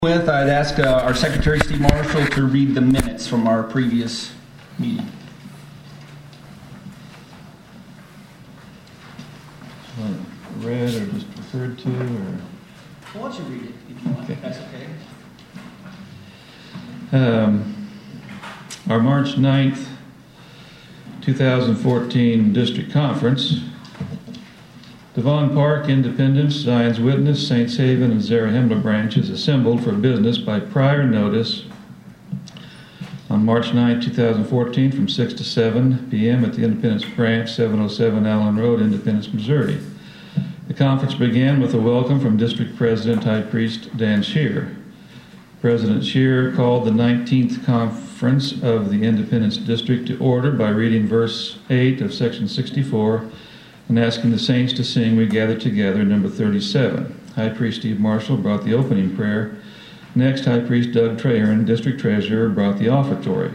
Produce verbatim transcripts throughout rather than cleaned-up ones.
With, I'd ask uh, our Secretary, Steve Marshall, to read the minutes from our previous meeting. Read or just referred to, or? Well, why don't you read it if you want? Okay. That's okay. Um, our March ninth, twenty fourteen District Conference. Devon Park, Independence, Zion's Witness, Saints Haven, and Zarahemla branches assembled for business by prior notice on March ninth, twenty fourteen from six to seven p.m. at the Independence Branch, seven oh seven Allen Road, Independence, Missouri. The conference began with a welcome from District President High Priest Dan Shear. President Shear called the nineteenth Conference of the Independence District to order by reading verse eight of section sixty-four and asking the saints to sing "We Gather Together," number thirty-seven. High Priest Steve Marshall brought the opening prayer. Next, High Priest Doug Trahern, District Treasurer, brought the offertory.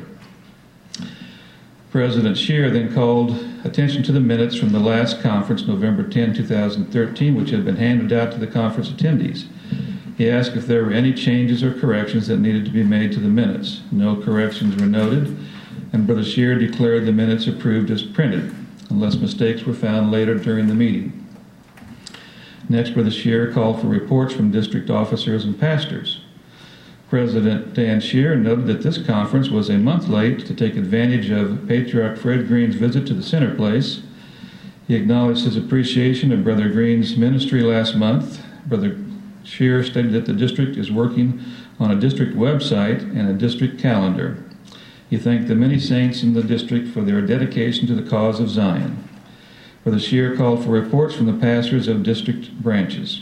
President Shear then called attention to the minutes from the last conference, November tenth, twenty thirteen, which had been handed out to the conference attendees. He asked if there were any changes or corrections that needed to be made to the minutes. No corrections were noted, and Brother Shear declared the minutes approved as printed, unless mistakes were found later during the meeting. Next, Brother Shear called for reports from district officers and pastors. President Dan Shear noted that this conference was a month late to take advantage of Patriarch Fred Green's visit to the Center Place. He acknowledged his appreciation of Brother Green's ministry last month. Brother Shear stated that the district is working on a district website and a district calendar. He thanked the many saints in the district for their dedication to the cause of Zion. Brother Shear called for reports from the pastors of district branches.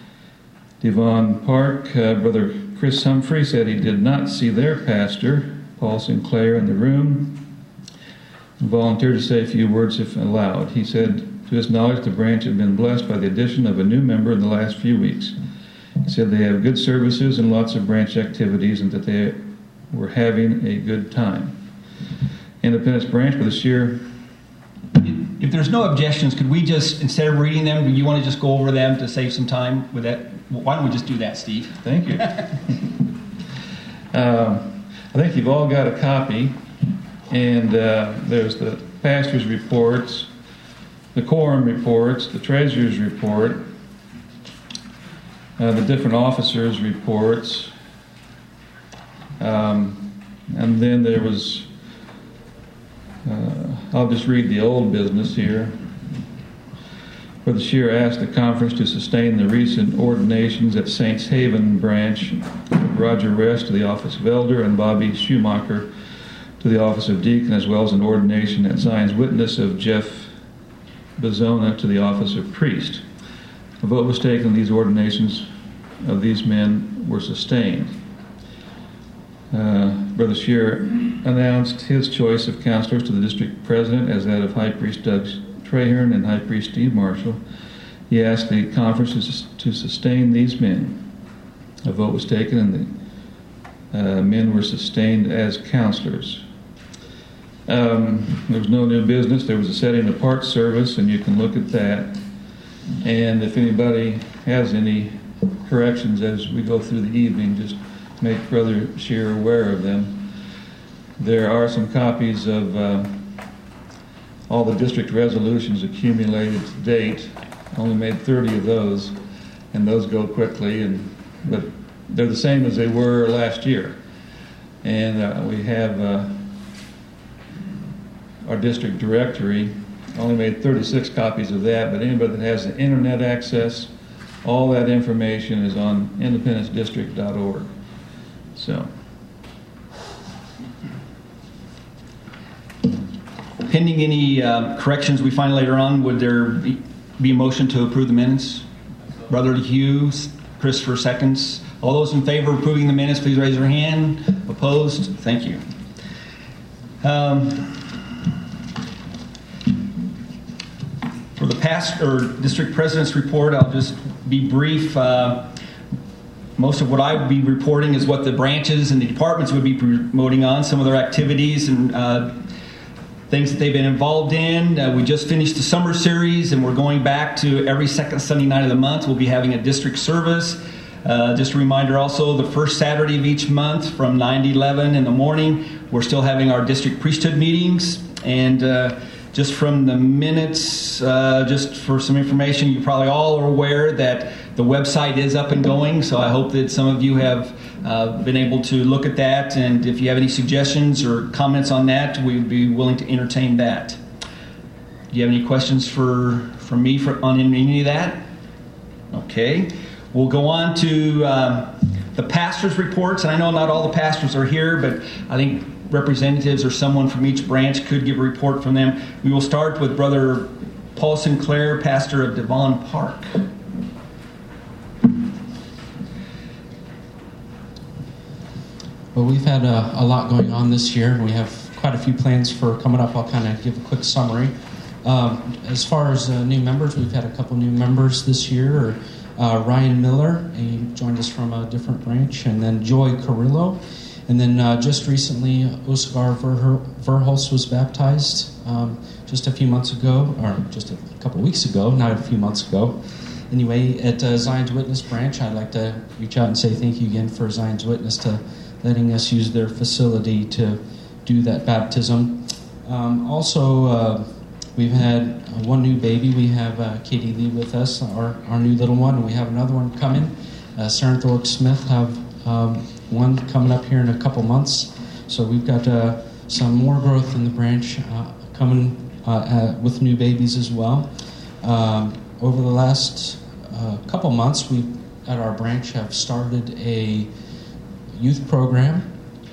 Devon Park, uh, Brother Chris Humphrey said he did not see their pastor, Paul Sinclair, in the room, and volunteered to say a few words if allowed. He said, to his knowledge, the branch had been blessed by the addition of a new member in the last few weeks. He said they have good services and lots of branch activities, and that they were having a good time. Independence Branch, Brother Shear. If there's no objections, could we just, instead of reading them, do you want to just go over them to save some time with that? Why don't we just do that, Steve? Thank you. um, I think you've all got a copy, and uh, there's the pastor's reports, the quorum reports, the treasurer's report, uh, the different officers' reports, um, and then there was, uh, I'll just read the old business here. Brother Shear asked the conference to sustain the recent ordinations at Saints Haven branch of Roger Rest to the office of elder and Bobby Schumacher to the office of deacon, as well as an ordination at Zion's Witness of Jeff Bezona to the office of priest. A vote was taken, these ordinations of these men were sustained. Uh, Brother Shear announced his choice of counselors to the district president as that of High Priest Doug Trahern and High Priest Steve Marshall. He asked the conference to sustain these men. A vote was taken, and the uh, men were sustained as counselors. Um, there was no new business. There was a setting apart service, and you can look at that. And if anybody has any corrections as we go through the evening, just make Brother Shear aware of them. There are some copies of uh, all the district resolutions accumulated to date. Only made thirty of those, and those go quickly, and but they're the same as they were last year. And uh, we have uh, our district directory. Only made thirty-six copies of that, but anybody that has the internet access, all that information is on independence district dot org. So, pending any uh, corrections we find later on, would there be, be a motion to approve the minutes? Brother Hughes, Christopher seconds. All those in favor of approving the minutes, please raise your hand. Opposed? Thank you. Um, for the past or district president's report, I'll just be brief. Uh, Most of what I would be reporting is what the branches and the departments would be promoting on, some of their activities and uh, things that they've been involved in. Uh, we just finished the summer series, and we're going back to every second Sunday night of the month. We'll be having a district service. Uh, just a reminder also, the first Saturday of each month from nine to eleven in the morning, we're still having our district priesthood meetings. And uh, just from the minutes, uh, just for some information, you probably all are aware that the website is up and going. So I hope that some of you have uh, been able to look at that. And if you have any suggestions or comments on that, we would be willing to entertain that. Do you have any questions for, for me for, on any of that? Okay. We'll go on to um, the pastor's reports. And I know not all the pastors are here, but I think representatives or someone from each branch could give a report from them. We will start with Brother Paul Sinclair, pastor of Devon Park. Well, we've had a, a lot going on this year. We have quite a few plans for coming up. I'll kind of give a quick summary. Um, as far as uh, new members, we've had a couple new members this year. Uh, Ryan Miller, he joined us from a different branch, and then Joy Carrillo. And then uh, just recently, Oscar Ver- Verholz was baptized um, just a few months ago, or just a couple of weeks ago, not a few months ago. Anyway, at uh, Zion's Witness branch, I'd like to reach out and say thank you again for Zion's Witness to letting us use their facility to do that baptism. Um, also, uh, we've had uh, one new baby. We have uh, Katie Lee with us, our, our new little one, and we have another one coming. Uh, Sarah Thorpe Smith have um, one coming up here in a couple months. So we've got uh, some more growth in the branch uh, coming uh, uh, with new babies as well. Um, over the last uh, couple months, we at our branch have started a youth program,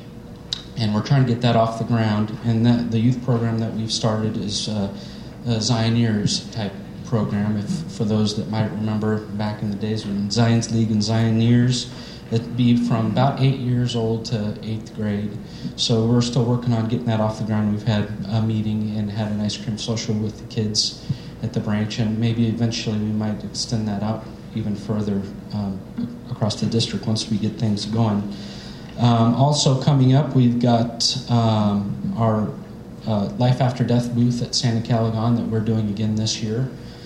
and we're trying to get that off the ground. And that, the youth program that we've started is uh, a Zioneers type program. If for those that might remember back in the days when Zion's League and Zioneers, it'd be from about eight years old to eighth grade. So we're still working on getting that off the ground. We've had a meeting and had an ice cream social with the kids at the branch, and maybe eventually we might extend that out even further um, across the district once we get things going. Um, also coming up, we've got um, our uh, Life After Death booth at Santa Caligon that we're doing again this year.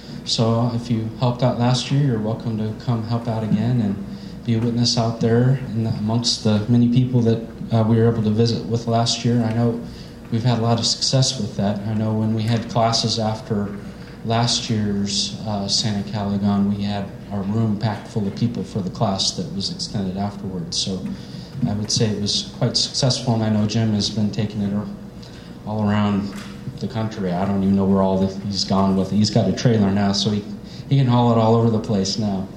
So if you helped out last year, you're welcome to come help out again and be a witness out there and amongst the many people that uh, we were able to visit with last year. I know we've had a lot of success with that. I know when we had classes after last year's uh, Santa Caligon, we had our room packed full of people for the class that was extended afterwards. So I would say it was quite successful, and I know Jim has been taking it all around the country. I don't even know where all the, he's gone with it. He's got a trailer now, so he, he can haul it all over the place now.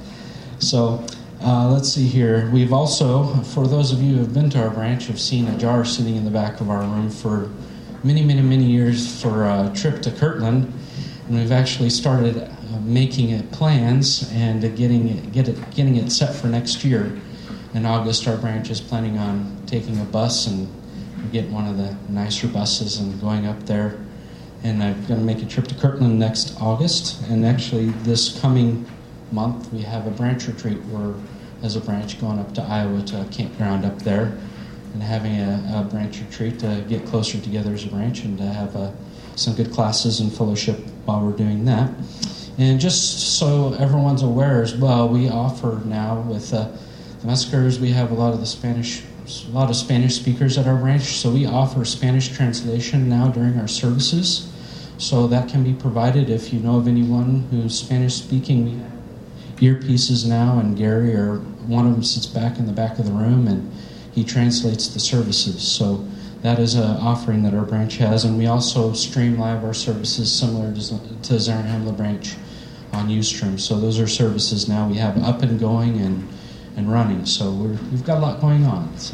So uh, let's see here. We've also, for those of you who have been to our branch, have seen a jar sitting in the back of our room for many, many, many years for a trip to Kirtland. And we've actually started uh, making it plans and uh, getting it, get it, getting it set for next year. In August, our branch is planning on taking a bus and getting one of the nicer buses and going up there. And I'm going to make a trip to Kirtland next August. And actually, this coming month, we have a branch retreat. We're, as a branch, going up to Iowa to a campground up there and having a, a branch retreat to get closer together as a branch and to have a some good classes and fellowship while we're doing that. And just so everyone's aware as well, we offer now with uh, the Muskers, we have a lot of the Spanish, a lot of Spanish speakers at our branch, so we offer Spanish translation now during our services. So that can be provided if you know of anyone who's Spanish speaking. We have earpieces now, and Gary, or one of them sits back in the back of the room, and he translates the services. So that is an offering that our branch has, and we also stream live our services similar to, to Zarahemla branch on Ustream. So those are services now we have up and going and, and running. So we're, we've got a lot going on. So.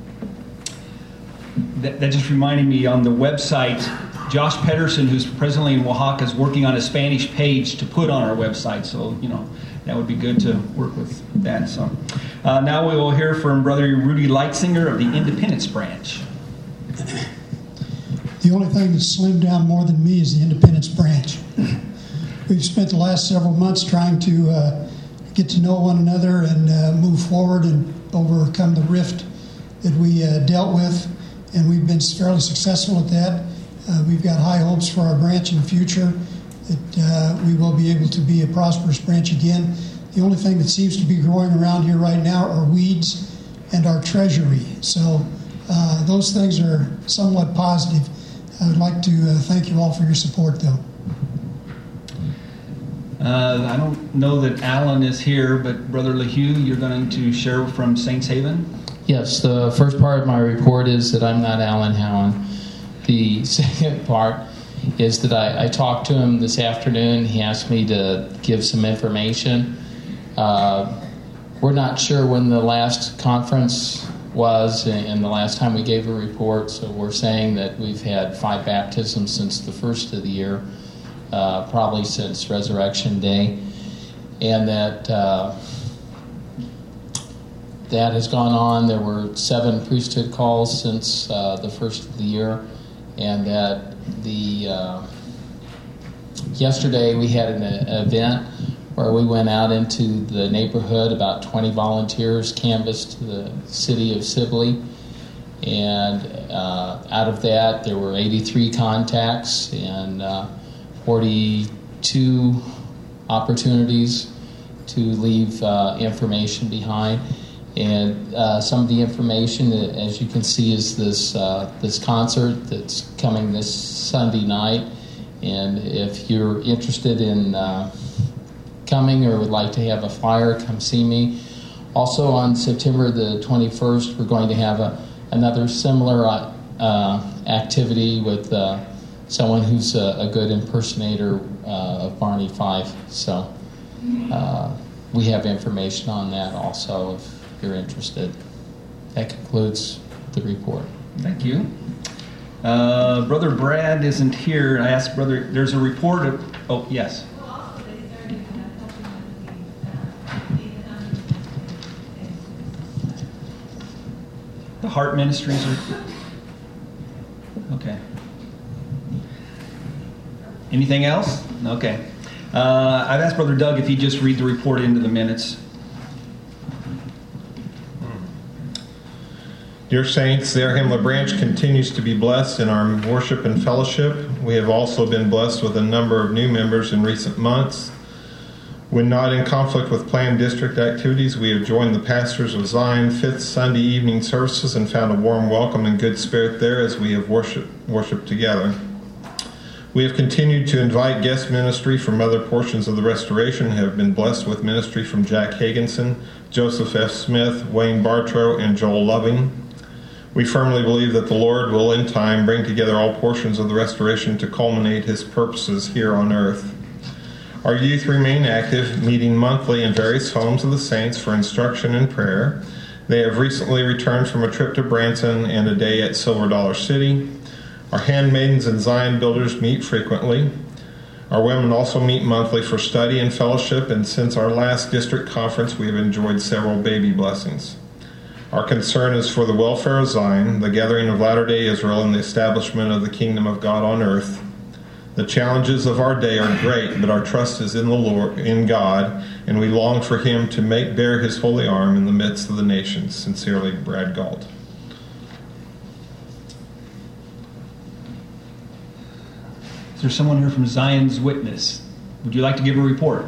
That, that just reminded me, on the website, Josh Pedersen, who's presently in Oaxaca, is working on a Spanish page to put on our website. So, you know, that would be good to work with that. So uh, now we will hear from Brother Rudy Leitzinger of the Independence branch. The only thing that's slimmed down more than me is the Independence branch. We've spent the last several months trying to uh, get to know one another and uh, move forward and overcome the rift that we uh, dealt with, and we've been fairly successful at that. Uh, we've got high hopes for our branch in the future, that uh, we will be able to be a prosperous branch again. The only thing that seems to be growing around here right now are weeds and our treasury. So uh, those things are somewhat positive. I would like to uh, thank you all for your support, though. Uh, I don't know that Alan is here, but Brother LeHue, you're going to share from Saints Haven? Yes, the first part of my report is that I'm not Alan Howen. The second part is that I, I talked to him this afternoon. He asked me to give some information. Uh, we're not sure when the last conference was and the last time we gave a report, so we're saying that we've had five baptisms since the first of the year, uh, probably since Resurrection Day, and that uh, that has gone on. There were seven priesthood calls since uh, the first of the year, and that the uh, yesterday we had an event where we went out into the neighborhood. About twenty volunteers canvassed the city of Sibley, and uh, out of that there were eighty-three contacts and uh, forty-two opportunities to leave uh, information behind. And uh, some of the information, as you can see, is this uh, this concert that's coming this Sunday night. And if you're interested in uh, coming or would like to have a flyer, come see me. Also on September the twenty-first, we're going to have a, another similar uh, activity with uh, someone who's a, a good impersonator uh, of Barney Fife. So uh, we have information on that also if you're interested. That concludes the report. Thank you. Uh, Brother Brad isn't here. I asked Brother, there's a report of, oh, yes. The Heart Ministries are, okay. Anything else? Okay. Uh, I've asked Brother Doug if he'd just read the report into the minutes. Dear Saints, the Our Branch continues to be blessed in our worship and fellowship. We have also been blessed with a number of new members in recent months. When not in conflict with planned district activities, we have joined the pastors of Zion fifth Sunday evening services and found a warm welcome and good spirit there as we have worship, worshiped together. We have continued to invite guest ministry from other portions of the restoration and have been blessed with ministry from Jack Hagenson, Joseph F. Smith, Wayne Bartrow, and Joel Loving. We firmly believe that the Lord will in time bring together all portions of the restoration to culminate his purposes here on earth. Our youth remain active, meeting monthly in various homes of the saints for instruction and prayer. They have recently returned from a trip to Branson and a day at Silver Dollar City. Our handmaidens and Zion builders meet frequently. Our women also meet monthly for study and fellowship, and since our last district conference, we have enjoyed several baby blessings. Our concern is for the welfare of Zion, the gathering of Latter-day Israel, and the establishment of the kingdom of God on earth. The challenges of our day are great, but our trust is in the Lord, in God, and we long for him to make bare his holy arm in the midst of the nations. Sincerely, Brad Galt. Is there someone here from Zion's Witness? Would you like to give a report?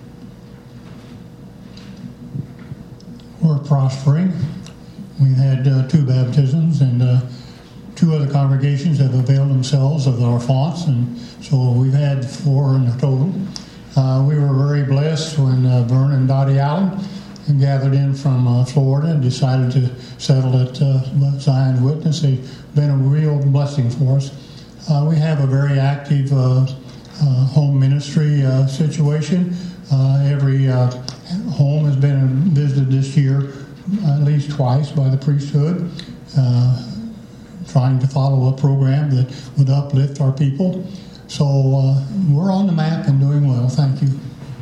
We're prospering. We've had uh, two baptisms, and uh, two other congregations have availed themselves of our fonts, and so we've had four in total. Uh, we were very blessed when uh, Vern and Dottie Allen gathered in from uh, Florida and decided to settle at uh, Zion's Witness. They've been a real blessing for us. Uh, we have a very active uh, uh, home ministry uh, situation. Uh, every uh, home has been visited this year at least twice by the priesthood, uh, trying to follow a program that would uplift our people. So uh, we're on the map and doing well. Thank you.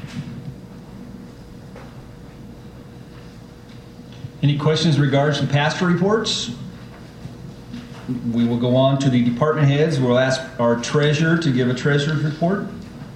Any questions in regards to pastor reports? We will go on to the department heads. We'll ask our treasurer to give a treasurer's report.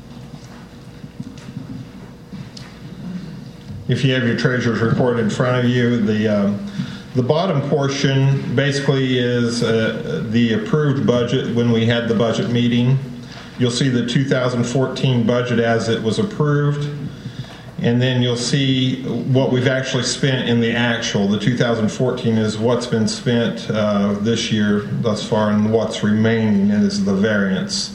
If you have your treasurer's report in front of you, the um, the bottom portion basically is uh, the approved budget when we had the budget meeting. You'll see the two thousand fourteen budget as it was approved. And then you'll see what we've actually spent in the actual. The two thousand fourteen is what's been spent uh, this year thus far, and what's remaining is the variance.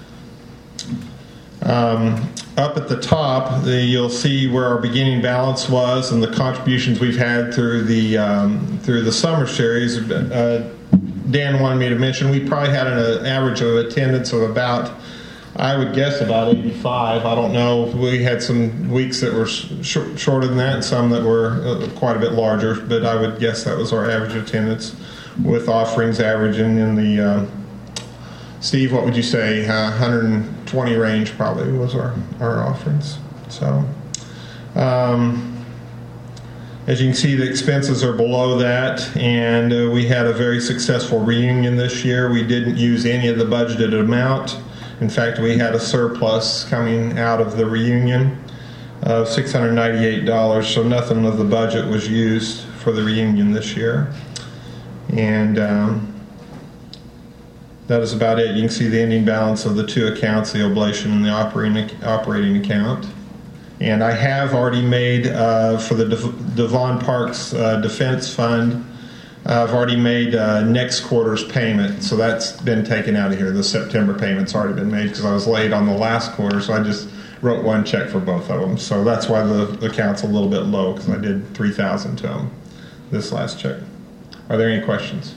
Um, up at the top, the, you'll see where our beginning balance was and the contributions we've had through the um, through the summer series. Uh, Dan wanted me to mention we probably had an average of attendance of about, I would guess, about eighty-five. I don't know. We had some weeks that were sh- shorter than that and some that were uh, quite a bit larger, but I would guess that was our average attendance, with offerings averaging in the, uh, Steve, what would you say, uh, one hundred twenty range probably was our, our offerings. So, um, as you can see, the expenses are below that, and uh, we had a very successful reunion this year. We didn't use any of the budgeted amount. In fact, we had a surplus coming out of the reunion of six hundred ninety-eight dollars, so nothing of the budget was used for the reunion this year. And um, that is about it. You can see the ending balance of the two accounts, the oblation and the operating, operating account. And I have already made, uh, for the De- Devon Parks uh, Defense Fund, I've already made uh, next quarter's payment, so that's been taken out of here. The September payment's already been made because I was late on the last quarter, so I just wrote one check for both of them. So that's why the, the account's a little bit low, because I did three thousand dollars to them this last check. Are there any questions?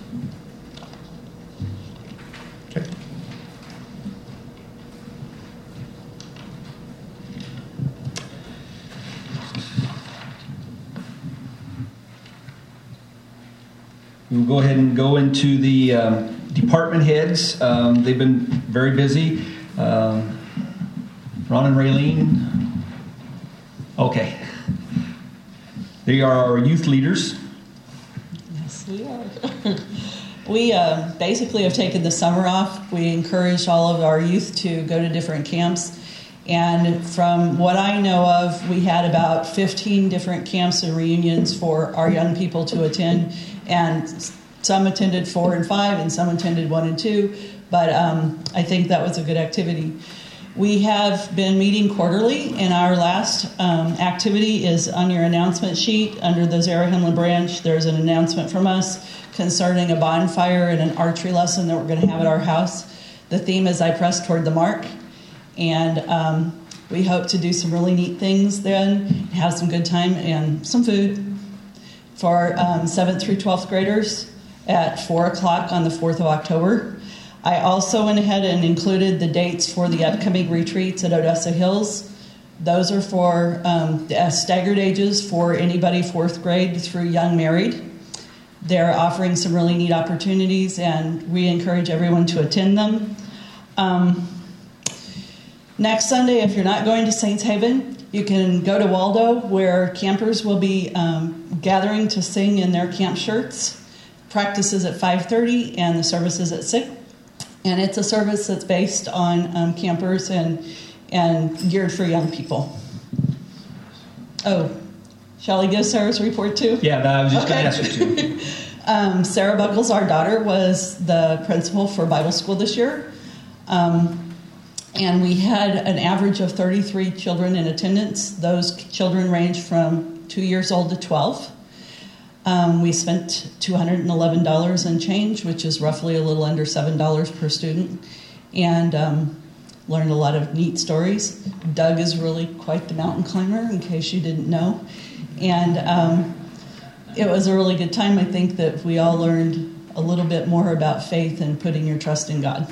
Okay. We'll go ahead and go into the um, department heads. Um, they've been very busy. Um, Ron and Raylene. Okay. They are our youth leaders. Yes, we are. we uh, basically have taken the summer off. We encourage all of our youth to go to different camps. And from what I know of, we had about fifteen different camps and reunions for our young people to attend. And some attended four and five, and some attended one and two. But um, I think that was a good activity. We have been meeting quarterly, and our last um, activity is on your announcement sheet under the Zarahemla branch. There's an announcement from us concerning a bonfire and an archery lesson that we're going to have at our house. The theme is I Press Toward the Mark. And um, we hope to do some really neat things then, have some good time and some food for um, seventh through twelfth graders at four o'clock on the fourth of October. I also went ahead and included the dates for the upcoming retreats at Odessa Hills. Those are for um, the staggered ages for anybody fourth grade through young married. They're offering some really neat opportunities, and we encourage everyone to attend them. Um, next Sunday, if you're not going to Saints Haven, you can go to Waldo, where campers will be um, gathering to sing in their camp shirts. Practice is at five thirty, and the service is at six. And it's a service that's based on um, campers and and geared for young people. Oh, shall I give Sarah's report too? Yeah, I was just okay. going to ask you to. um, Sarah Buckles, our daughter, was the principal for Bible school this year. Um, and we had an average of thirty-three children in attendance. Those children range from two years old to twelve. Um, we spent two hundred eleven dollars and change, which is roughly a little under seven dollars per student, and um, learned a lot of neat stories. Doug is really quite the mountain climber, in case you didn't know. And um, it was a really good time. I think that we all learned a little bit more about faith and putting your trust in God.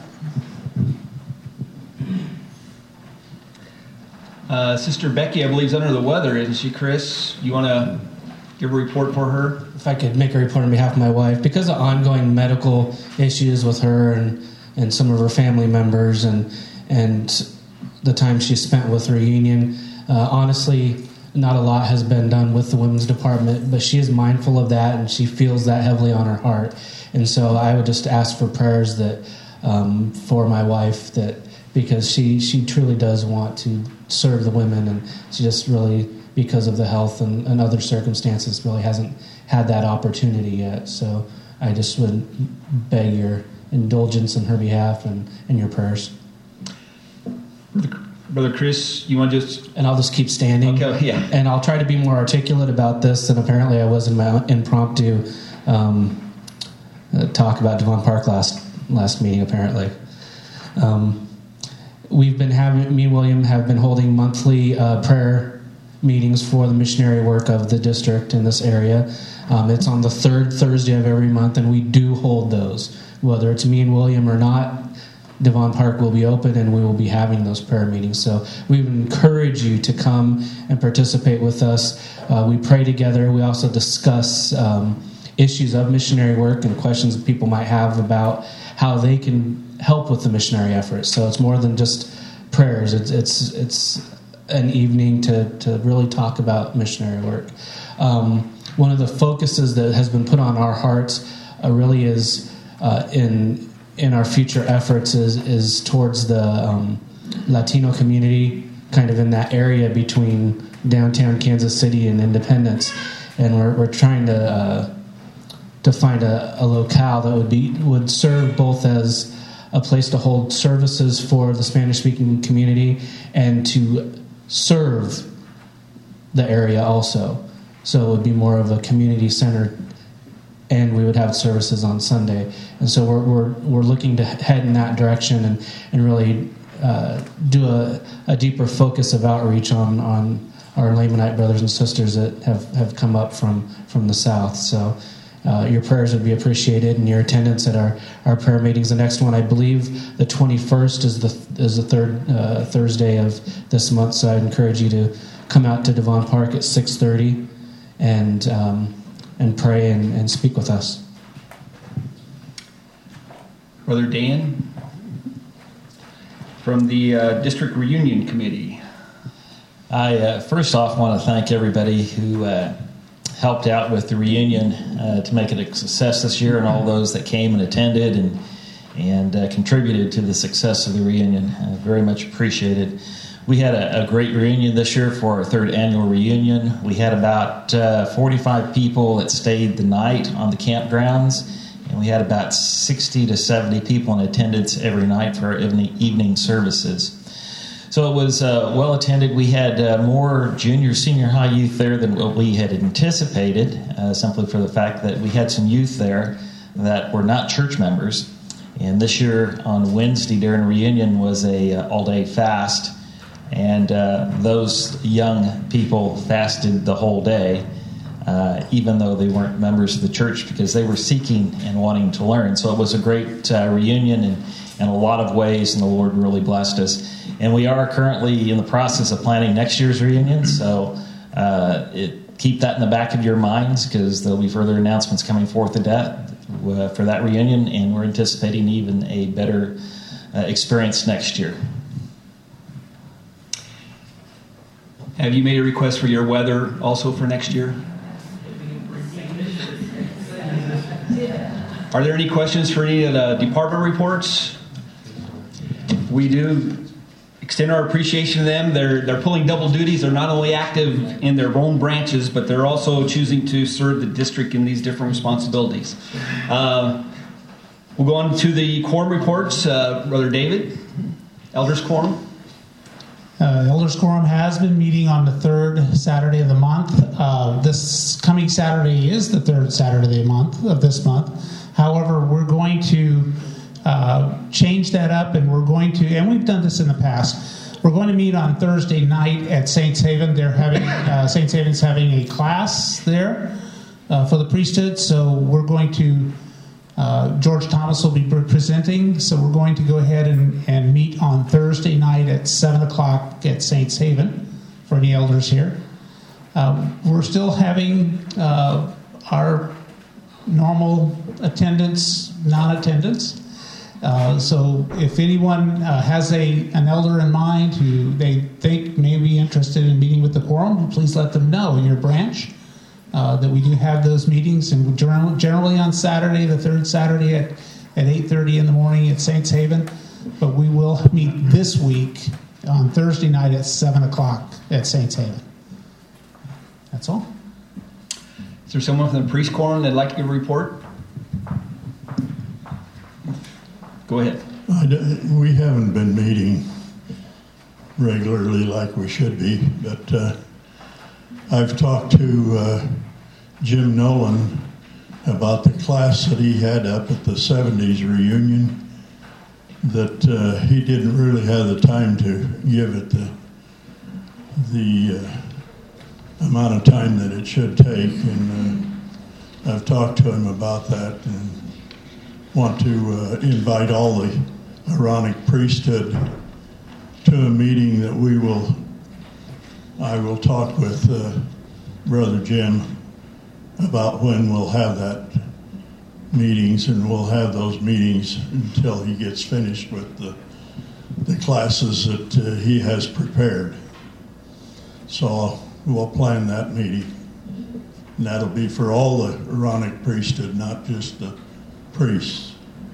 Uh, Sister Becky, I believe, is under the weather, isn't she, Chris? You want to give a report for her? If I could make a report on behalf of my wife, because of ongoing medical issues with her and, and some of her family members and and the time she spent with her union, uh, honestly, not a lot has been done with the women's department, but she is mindful of that and she feels that heavily on her heart. And so I would just ask for prayers that um, for my wife, that because she, she truly does want to serve the women, and she just really, because of the health and, and other circumstances, really hasn't had that opportunity yet. So I just would beg your indulgence in her behalf and, and your prayers. Brother Chris, you want to just... And I'll just keep standing. Okay, yeah. And I'll try to be more articulate about this than apparently I was in my impromptu um, uh, talk about Devon Park last last meeting, apparently. Um, we've been having, me and William have been holding monthly uh, prayer meetings for the missionary work of the district in this area. Um, it's on the third Thursday of every month, and we do hold those. Whether it's me and William or not, Devon Park will be open, and we will be having those prayer meetings. So we would encourage you to come and participate with us. Uh, we pray together. We also discuss um, issues of missionary work and questions that people might have about how they can help with the missionary effort. So it's more than just prayers. It's it's it's an evening to, to really talk about missionary work. Um, one of the focuses that has been put on our hearts uh, really is uh, in in our future efforts is is towards the um, Latino community, kind of in that area between downtown Kansas City and Independence, and we're we're trying to uh, to find a, a locale that would be would serve both as a place to hold services for the Spanish-speaking community and to serve the area also. So it would be more of a community center, and we would have services on Sunday. And so we're we're, we're looking to head in that direction and, and really uh, do a, a deeper focus of outreach on, on our Lamanite brothers and sisters that have, have come up from, from the South. So uh, your prayers would be appreciated, and your attendance at our, our prayer meetings. The next one, I believe, the twenty-first is the is the third uh, Thursday of this month. So I'd encourage you to come out to Devon Park at six thirty and um, and pray and, and speak with us. Brother Dan, from the uh, District Reunion Committee. I uh, first off want to thank everybody who uh, helped out with the reunion uh, to make it a success this year, and all those that came and attended and and uh, contributed to the success of the reunion. Uh, very much appreciated. We had a, a great reunion this year for our third annual reunion. We had about uh, forty-five people that stayed the night on the campgrounds, and we had about sixty to seventy people in attendance every night for our evening, evening services. So it was uh, well attended. We had uh, more junior, senior high youth there than what we had anticipated, uh, simply for the fact that we had some youth there that were not church members. And this year on Wednesday during reunion was a uh, all-day fast. And uh, those young people fasted the whole day, uh, even though they weren't members of the church, because they were seeking and wanting to learn. So it was a great uh, reunion in, in a lot of ways, and the Lord really blessed us. And we are currently in the process of planning next year's reunion, so uh, it, keep that in the back of your minds, because there'll be further announcements coming forth of that, uh, for that reunion, and we're anticipating even a better uh, experience next year. Have you made a request for your weather also for next year? Are there any questions for any of the department reports? We do extend our appreciation to them. They're they're pulling double duties. They're not only active in their own branches, but they're also choosing to serve the district in these different responsibilities. Uh, we'll go on to the quorum reports. Uh, Brother David, Elders Quorum. Uh, the Elders Quorum has been meeting on the third Saturday of the month. Uh, this coming Saturday is the third Saturday of the month of this month. However, we're going to uh, change that up, and we're going to, and we've done this in the past. We're going to meet on Thursday night at Saints Haven. They're having uh, Saints Haven's having a class there uh, for the priesthood, so we're going to. Uh, George Thomas will be presenting, so we're going to go ahead and, and meet on Thursday night at seven o'clock at Saints Haven for any elders here. Um, we're still having uh, our normal attendance, non-attendance. Uh, so if anyone uh, has a an elder in mind who they think may be interested in meeting with the quorum, please let them know in your branch. Uh, that we do have those meetings, and generally on Saturday, the third Saturday at, at eight thirty in the morning at Saints Haven. But we will meet this week on Thursday night at seven o'clock at Saints Haven. That's all. Is there someone from the priest quorum that'd like to give a report? Go ahead. Uh, we haven't been meeting regularly like we should be. But uh, I've talked to uh, Jim Nolan about the class that he had up at the seventies reunion, that uh, he didn't really have the time to give it the the uh, amount of time that it should take, and uh, I've talked to him about that and want to uh, invite all the Aaronic priesthood to a meeting that we will, I will talk with uh, Brother Jim about when we'll have that meetings, and we'll have those meetings until he gets finished with the, the classes that uh, he has prepared. So we'll plan that meeting, and that'll be for all the Aaronic priesthood, not just the priests.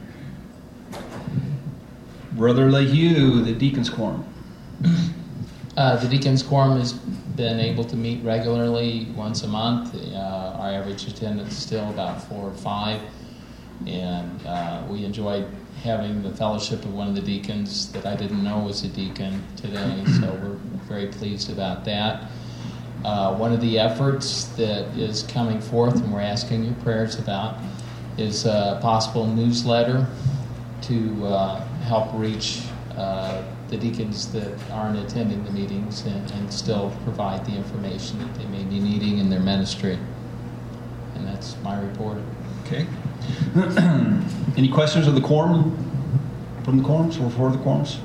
Brother LeHue, the Deacons Quorum. Uh, the Deacons Quorum has been able to meet regularly once a month. Uh, our average attendance is still about four or five, and uh, we enjoyed having the fellowship of one of the deacons that I didn't know was a deacon today, so we're very pleased about that. Uh, one of the efforts that is coming forth, and we're asking your prayers about, is a possible newsletter to uh, help reach uh, the deacons that aren't attending the meetings and, and still provide the information that they may be needing in their ministry. And that's my report. Okay. Any questions of the quorum, from the quorums or for the quorums?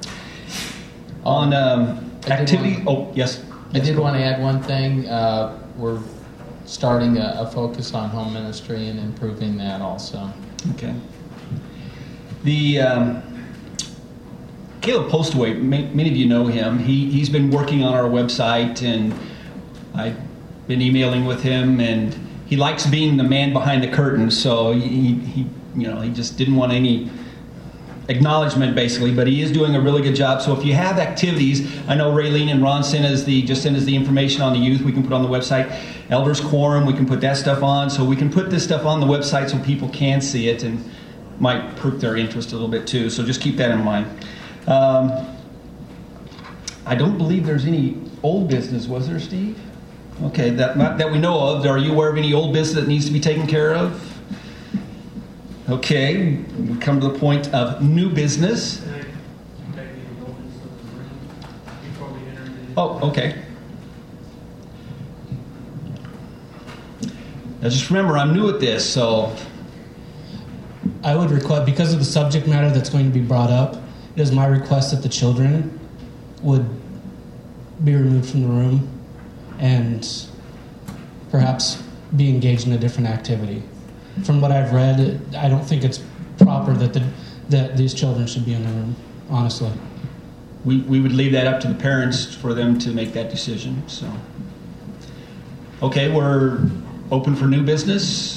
On um, activity, oh, yes. I did want to add one thing. Uh, we're starting a, a focus on home ministry and improving that also. Okay. The um, Caleb Postaway, many of you know him. He, he's been working on our website, and I've been emailing with him, and he likes being the man behind the curtain, so he, he you know, he just didn't want any acknowledgement, basically, but he is doing a really good job. So if you have activities, I know Raylene and Ron sent us the, just sent us the information on the youth we can put on the website. Elders Quorum, we can put that stuff on, so we can put this stuff on the website so people can see it, and might perk their interest a little bit too, so just keep that in mind. Um, I don't believe there's any old business, was there, Steve? Okay, that not that we know of. Are you aware of any old business that needs to be taken care of? Okay, we come to the point of new business. Oh, okay. Now just remember, I'm new at this, so... I would request, because of the subject matter that's going to be brought up, it is my request that the children would be removed from the room and perhaps be engaged in a different activity. From what I've read, I don't think it's proper that the, that these children should be in the room, honestly. We, we would leave that up to the parents for them to make that decision. So, okay, we're open for new business.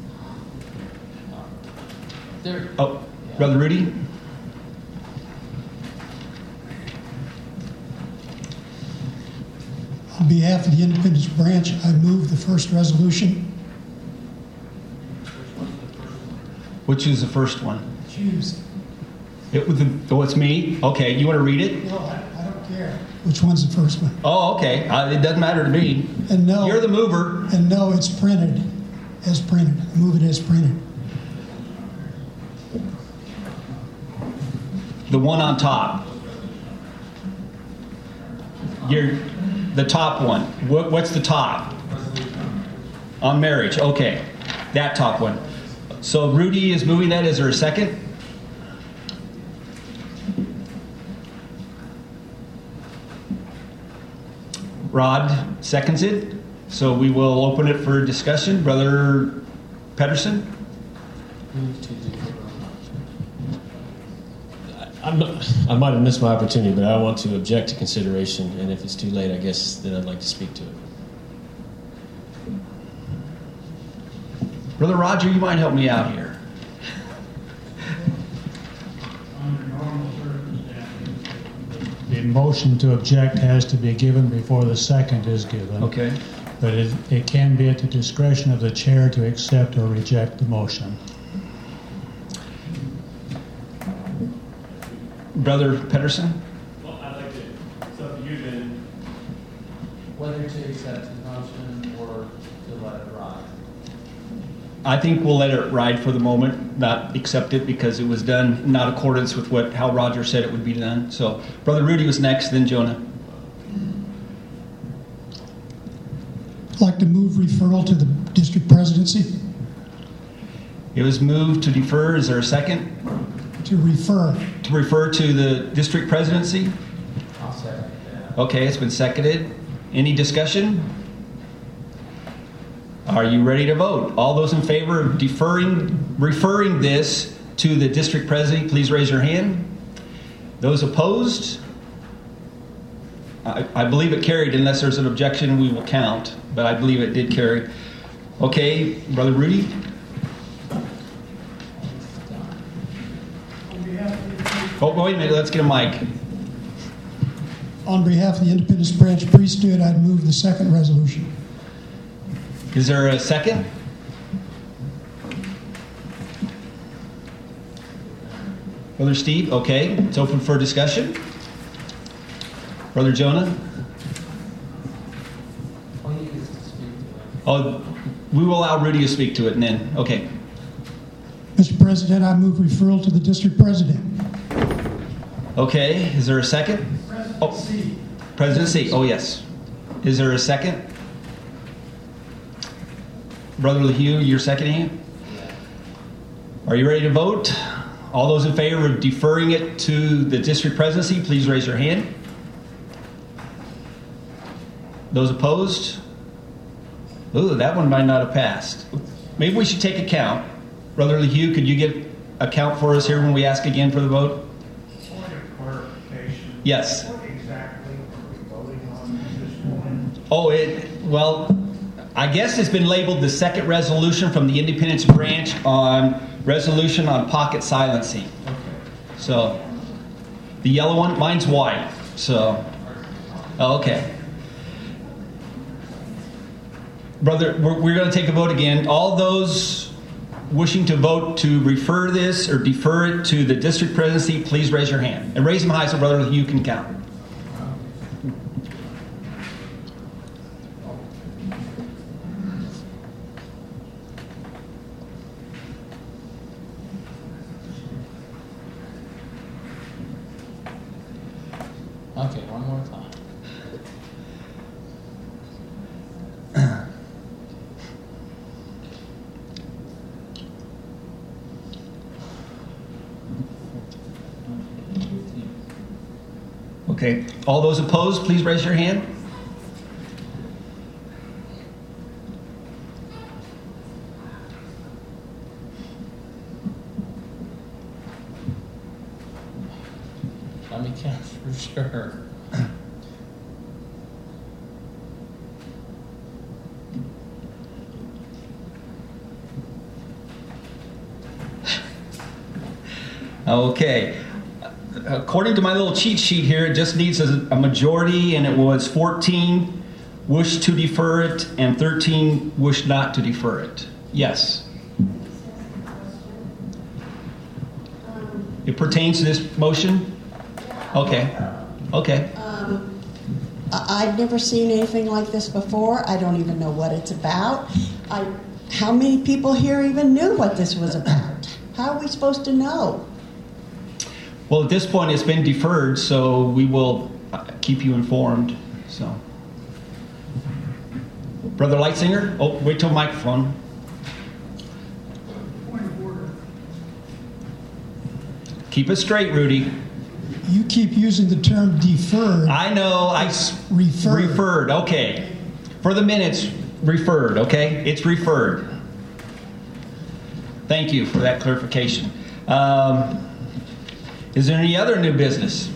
There. Oh, Brother Rudy? On behalf of the Independence Branch, I move the first resolution. Which is the first one? Choose. It was the, oh, it's me? Okay, you want to read it? No, I, I don't care. Which one's the first one? Oh, okay. Uh, it doesn't matter to me. And no. You're the mover. And no, it's printed. As printed. Move it as printed. The one on top. You're the top one. What, what's the top? On marriage. Okay. That top one. So Rudy is moving that. Is there a second? Rod seconds it. So we will open it for discussion. Brother Pedersen? I'm not, I might have missed my opportunity, but I want to object to consideration, and if it's too late, I guess then I'd like to speak to it. Brother Roger, you might help me out here. Under normal circumstances, the motion to object has to be given before the second is given. Okay. But it, it can be at the discretion of the chair to accept or reject the motion. Brother Pedersen? Well, I'd like to Whether to accept the motion or to let it ride. I think we'll let it ride for the moment, not accept it because it was done not in accordance with what how Roger said it would be done. So Brother Rudy was next, then Jonah. I'd like to move referral to the district presidency. It was moved to defer. Is there a second? To refer. To refer to the district presidency? I'll second that. Okay, it's been seconded. Any discussion? Are you ready to vote? All those in favor of deferring, referring this to the district president, please raise your hand. Those opposed? I, I believe it carried. Unless there's an objection, we will count. But I believe it did carry. Okay, Brother Rudy? Oh, wait a minute. Let's get a mic. On behalf of the Independence Branch Priesthood, I'd move the second resolution. Is there a second? Brother Steve? Okay. It's open for discussion. Brother Jonah? Oh, we will allow Rudy to speak to it and then, okay. Mister President, I move referral to the district president. Okay. Is there a second? Presidency. Oh, presidency. Oh, yes. Is there a second? Brother LeHue, you're seconding it? Are you ready to vote? All those in favor of deferring it to the district presidency, please raise your hand. Those opposed? Ooh, that one might not have passed. Maybe we should take a count. Brother LeHue, could you get a count for us here when we ask again for the vote? Point of clarification. Yes. What exactly are we voting on this morning? Oh, it, well, I guess it's been labeled the second resolution from the Independence Branch on resolution on pocket silencing. Okay. So, the yellow one, mine's white. So, oh, okay. Brother, we're, we're going to take a vote again. All those wishing to vote to refer this or defer it to the district presidency, please raise your hand. And raise them high so Brother Hugh can count. Okay, one more time. Okay. All those opposed, please raise your hand. Let me count for sure. Okay. According to my little cheat sheet here, it just needs a, a majority, and it was fourteen wish to defer it and thirteen wish not to defer it. Yes. It pertains to this motion? Okay. Okay. Um, I- I've never seen anything like this before. I don't even know what it's about. I, how many people here even knew what this was about? How are we supposed to know? Well, at this point, it's been deferred, so we will keep you informed. So, Brother Lightsinger, oh, wait till microphone. Point of order. Keep it straight, Rudy. You keep using the term deferred. I know. I referred. Referred. Okay. For the minutes, referred. Okay, it's referred. Thank you for that clarification. Um, Is there any other new business?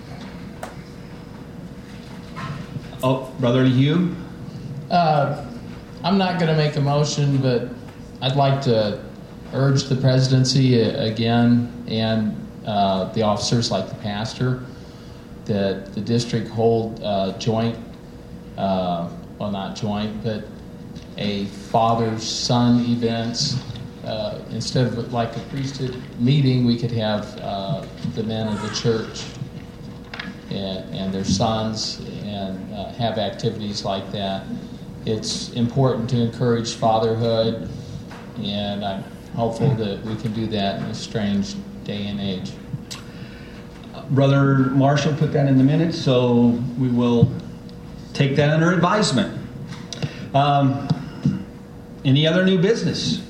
Oh, Brother Hugh? Uh, I'm not going to make a motion, but I'd like to urge the presidency again and uh, the officers like the pastor that the district hold uh, joint, uh, well, not joint, but a father-son events. Uh, instead of like a priesthood meeting, we could have uh, the men of the church and, and their sons and uh, have activities like that. It's important to encourage fatherhood, and I'm hopeful that we can do that in this strange day and age. Brother Marshall put that in the minutes, so we will take that under advisement. Um, any other new business?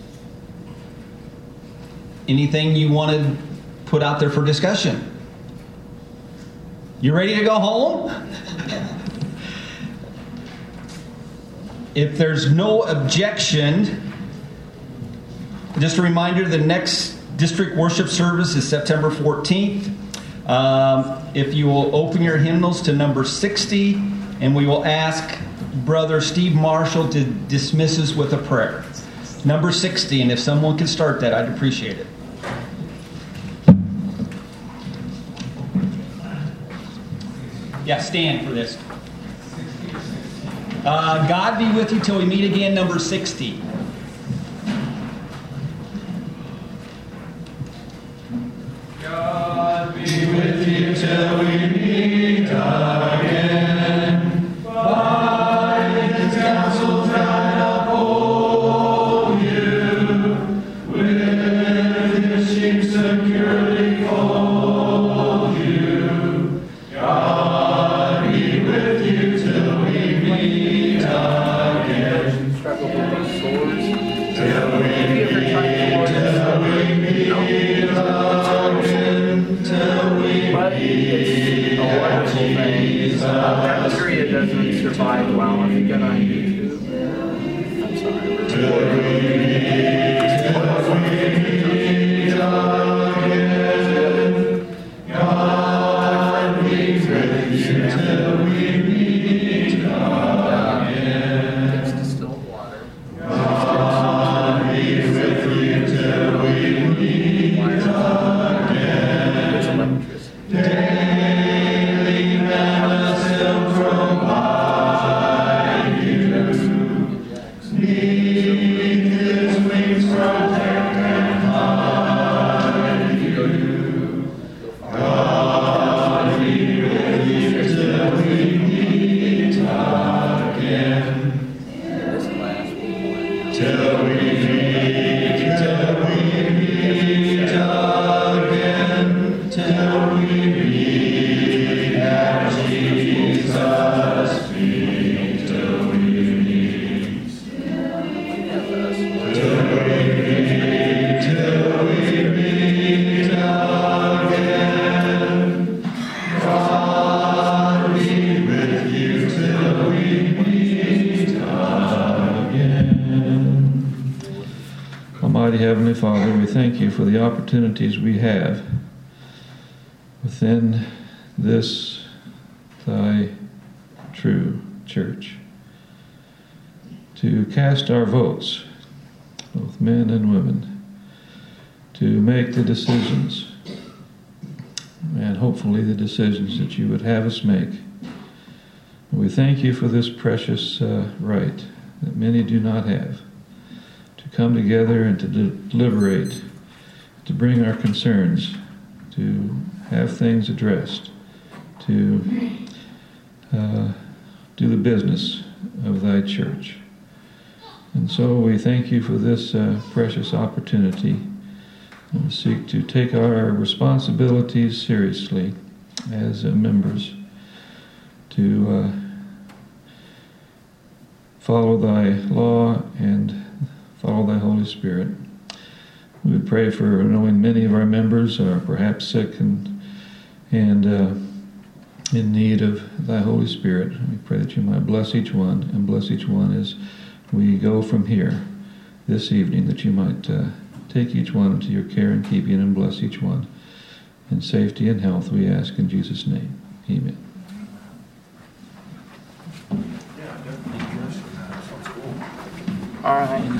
Anything you want to put out there for discussion? You ready to go home? If there's no objection, just a reminder, the next district worship service is September fourteenth. Um, if you will open your hymnals to number sixty, and we will ask Brother Steve Marshall to dismiss us with a prayer. Number sixty, and if someone could start that, I'd appreciate it. Yeah, stand for this. Uh, God be with you till we meet again, number sixty. God be with you till we meet again. By His counsel try uphold you. With His sheep securely fold you. God be with you till we meet again. Struggle with those swords. Till we meet, till we meet again. Till we But it's a wonderful thing. Uh, that period doesn't survive well if you get on YouTube. I'm sorry. Till we meet, till we meet again. God be with you till we meet again. It's distilled water. God be with you till we meet again. It's electricity. Daily manna still provide you. Need His wings protect and hide you. God be with you till we meet again. This last one. Till we meet, till we meet again, till we meet at Jesus' feet, till we meet. Till we meet, till we meet again. God be with you till we meet again. Almighty Heavenly Father, we thank you for the opportunities we have within this thy true church to cast our votes, both men and women, to make the decisions, and hopefully the decisions that you would have us make. And we thank you for this precious uh, right that many do not have, to come together and to deliberate, to bring our concerns, to have things addressed, to uh, do the business of thy church. And so we thank you for this uh, precious opportunity, and we seek to take our responsibilities seriously as uh, members, to uh, follow thy law and follow thy Holy Spirit. We would pray for, knowing many of our members are perhaps sick and and uh, in need of thy Holy Spirit. We pray that you might bless each one, and bless each one as we go from here this evening, that you might uh, take each one into your care and keeping, and bless each one in safety and health, we ask in Jesus' name.